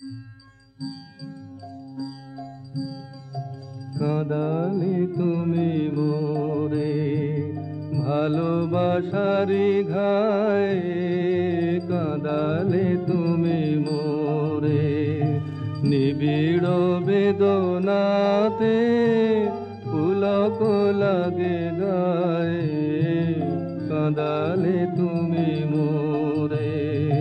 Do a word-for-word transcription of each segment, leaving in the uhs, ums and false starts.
কাঁদালে তুমি মোরে ভালোবাসারি ঘায়ে, কাঁদালে তুমি মোরে নিবিড় বেদনাতে, পুলক লাগে গায়ে, কাঁদালে তুমি মোরে।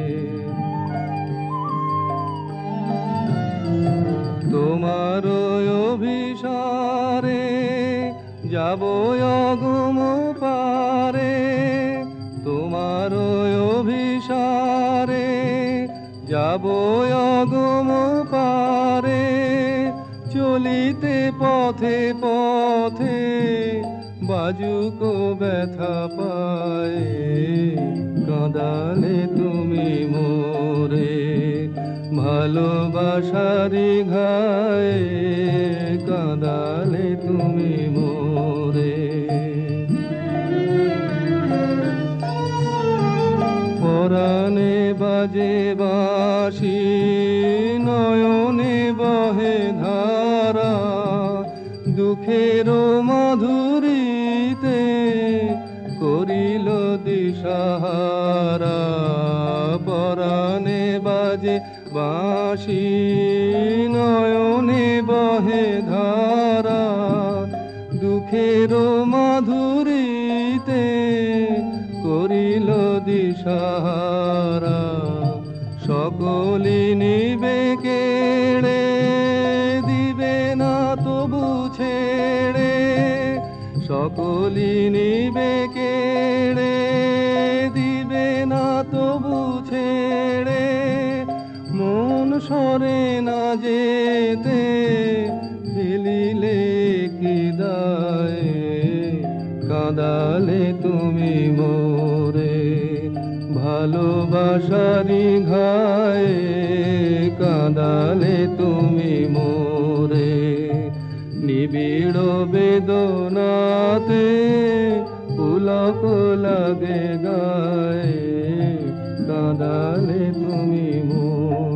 তোমার অভিসারে যাব অগুম পারে, তোমার অভিসারে যাব অগুম পারে, চলিতে পথে পথে বাজুক ব্যথা পায়ে, কাঁদালে তুমি মোরে ভালোবাসারি ঘায়ে, কাঁদালে তুমি মোরে। পরাণে বাজে বাঁশি, নয়নে বহে ধারা, দুঃখের মাধুরীতে করিল দিশাহারা। পরাণে বাজে বাঁশি, নয়নে বহে ধারা, দুঃখের মাধুরীতে করিল দিশাহারা। সকলি নিবে কেড়ে, দিবে না তবু ছেড়ে, সকলি নিবে কেড়ে, দিবে না তবু ছেড়ে, মন সরে না যেতে ফেলিলে কি দায়ে, কাঁদালে তুমি মোরে ভালোবাসারি ঘায়ে, কাঁদালে তুমি মোরে নিবিড় বেদনাতে, পুলক লাগে গায়ে, কাঁদালে তুমি মোরে।